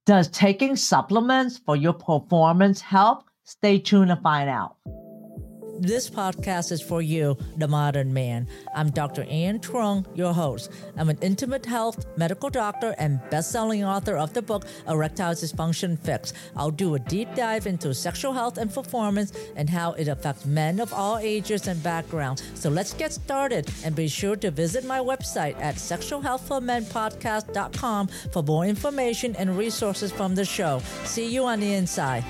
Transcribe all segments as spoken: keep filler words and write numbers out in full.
Does taking supplements for your performance help? Stay tuned to find out. This podcast is for you, the modern man. I'm Doctor Ann Trung, your host. I'm an intimate health medical doctor and best-selling author of the book Erectile Dysfunction Fix. I'll do a deep dive into sexual health and performance and how it affects men of all ages and backgrounds. So let's get started, and be sure to visit my website at sexual health for men podcast dot com for more information and resources from the show. See you on the inside.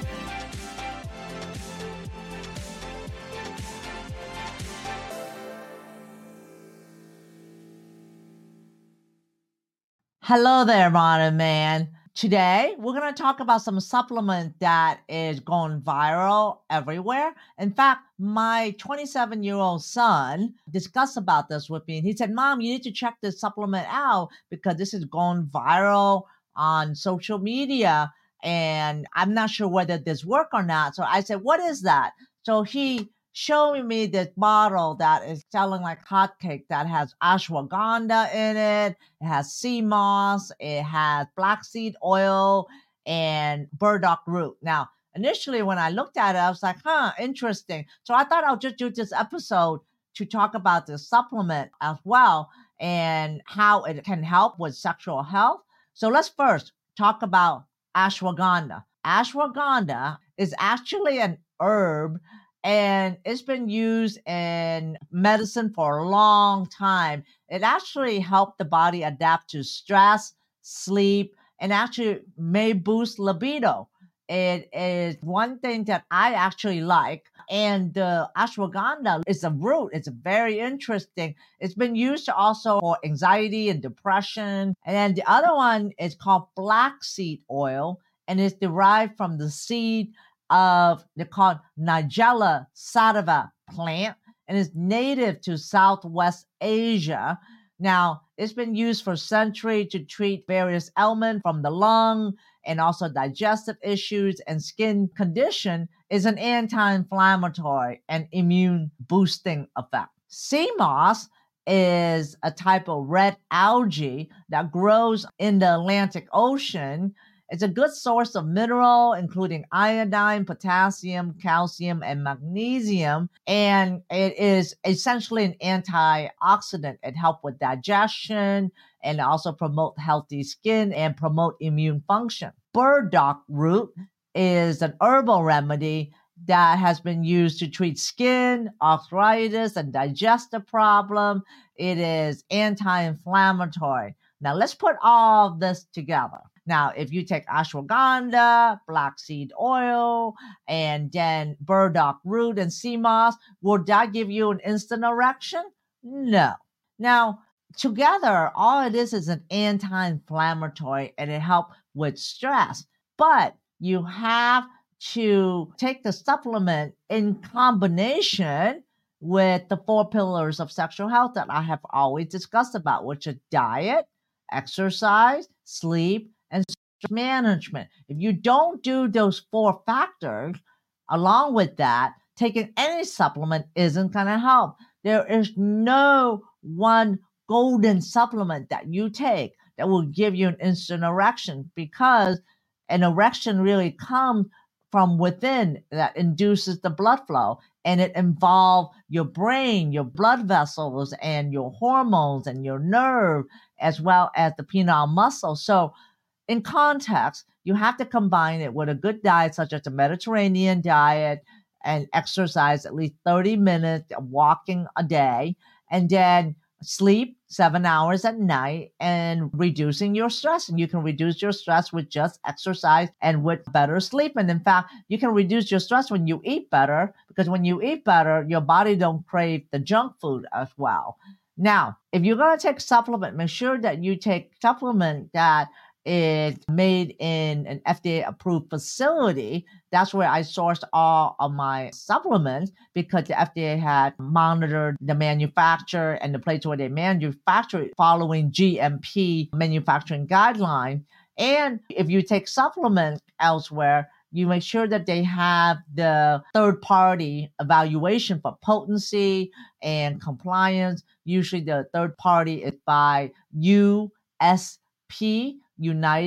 Hello there, modern man. Today, we're going to talk about some supplement that is going viral everywhere. In fact, my twenty-seven-year-old son discussed about this with me. And he said, Mom, you need to check this supplement out because this is going viral on social media. And I'm not sure whether this works or not. So I said, what is that? So he showing me this bottle that is selling like hotcake that has ashwagandha in it, it has sea moss, it has black seed oil, and burdock root. Now, initially when I looked at it, I was like, huh, interesting. So I thought I'll just do this episode to talk about this supplement as well and how it can help with sexual health. So let's first talk about ashwagandha. Ashwagandha is actually an herb, and it's been used in medicine for a long time. It actually helped the body adapt to stress, sleep, and actually may boost libido. It is one thing that I actually like. And the ashwagandha is a root. It's very interesting. It's been used also for anxiety and depression. And then the other one is called black seed oil, and it's derived from the seed of they're called Nigella sativa plant, and is native to Southwest Asia. Now, it's been used for centuries to treat various ailments from the lung and also digestive issues and skin condition. Is an anti-inflammatory and immune boosting effect. Sea moss is a type of red algae that grows in the Atlantic Ocean. It's a good source of mineral, including iodine, potassium, calcium, and magnesium. And it is essentially an antioxidant. It helps with digestion and also promote healthy skin and promote immune function. Burdock root is an herbal remedy that has been used to treat skin, arthritis, and digestive problem. It is anti-inflammatory. Now, let's put all of this together. Now, if you take ashwagandha, black seed oil, and then burdock root and sea moss, will that give you an instant erection? No. Now, together, all it is is an anti-inflammatory, and it helps with stress. But you have to take the supplement in combination with the four pillars of sexual health that I have always discussed about, which are diet, exercise, sleep, and stress management. If you don't do those four factors, along with that, taking any supplement isn't going to help. There is no one golden supplement that you take that will give you an instant erection, because an erection really comes from within that induces the blood flow, and it involves your brain, your blood vessels, and your hormones and your nerve, as well as the penile muscle. So in context, you have to combine it with a good diet, such as a Mediterranean diet, and exercise at least thirty minutes, walking a day, and then sleep seven hours at night, and reducing your stress. And you can reduce your stress with just exercise and with better sleep. And in fact, you can reduce your stress when you eat better, because when you eat better, your body don't crave the junk food as well. Now, if you're going to take supplement, make sure that you take supplement that is made in an F D A-approved facility. That's where I sourced all of my supplements, because the F D A had monitored the manufacturer and the place where they manufacture it following G M P manufacturing guidelines. And if you take supplements elsewhere, you make sure that they have the third-party evaluation for potency and compliance. Usually the third party is by U S P, United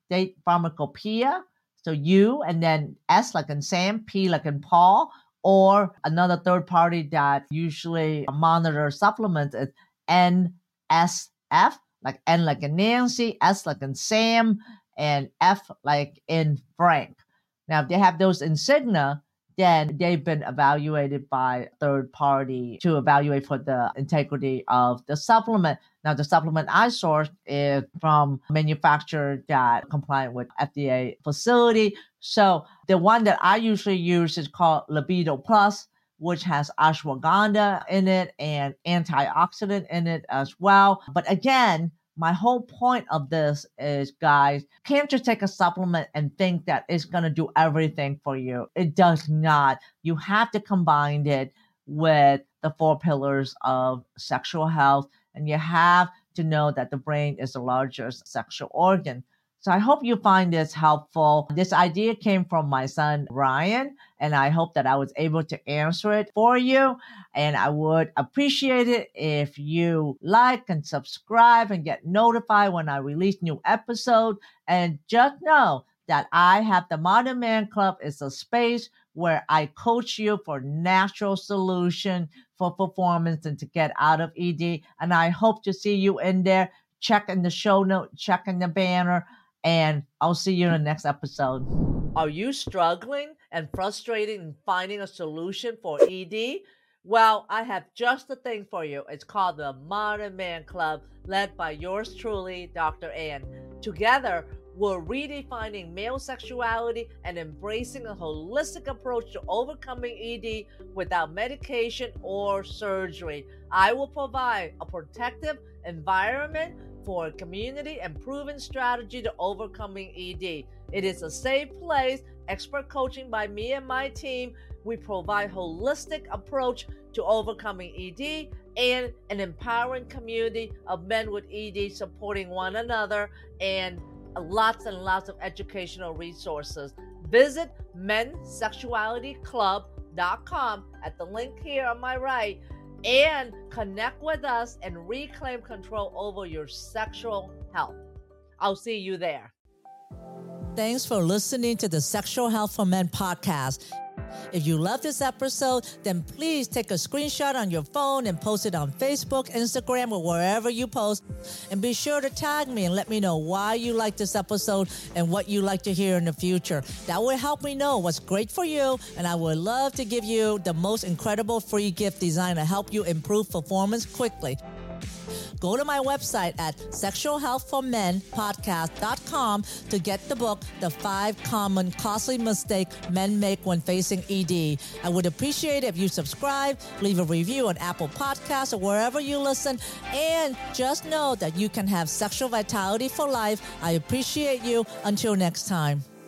State Pharmacopoeia. So U and then S like in Sam, P like in Paul, or another third party that usually monitors supplements is N S F, like N like in Nancy, S like in Sam, and F like in Frank. Now, if they have those insignia, then they've been evaluated by third party to evaluate for the integrity of the supplement. Now, the supplement I source is from manufacturer that compliant with F D A facility. So the one that I usually use is called Libido Plus, which has ashwagandha in it and antioxidant in it as well. But again, my whole point of this is, guys, can't just take a supplement and think that it's going to do everything for you. It does not. You have to combine it with the four pillars of sexual health, and you have to know that the brain is the largest sexual organ. So I hope you find this helpful. This idea came from my son, Ryan, and I hope that I was able to answer it for you. And I would appreciate it if you like and subscribe and get notified when I release new episode. And just know that I have the Modern Man Club. It's a space where I coach you for natural solution for performance and to get out of E D. And I hope to see you in there. Check in the show note, check in the banner. And I'll see you in the next episode. Are you struggling and frustrated in finding a solution for E D? Well, I have just the thing for you. It's called the Modern Man Club, led by yours truly, Doctor Ann. Together, we're redefining male sexuality and embracing a holistic approach to overcoming E D without medication or surgery. I will provide a protective environment for a community and proven strategy to overcoming E D. It is a safe place, expert coaching by me and my team. We provide holistic approach to overcoming E D and an empowering community of men with E D supporting one another, and lots and lots of educational resources. Visit men sexuality club dot com at the link here on my right and connect with us and reclaim control over your sexual health. I'll see you there. Thanks for listening to the Sexual Health for Men podcast. If you love this episode, then please take a screenshot on your phone and post it on Facebook, Instagram, or wherever you post. And be sure to tag me and let me know why you like this episode and what you like to hear in the future. That will help me know what's great for you, and I would love to give you the most incredible free gift designed to help you improve performance quickly. Go to my website at sexual health for men podcast dot com to get the book, The Five Common Costly Mistakes Men Make When Facing E D. I would appreciate it if you subscribe, leave a review on Apple Podcasts or wherever you listen, and just know that you can have sexual vitality for life. I appreciate you. Until next time.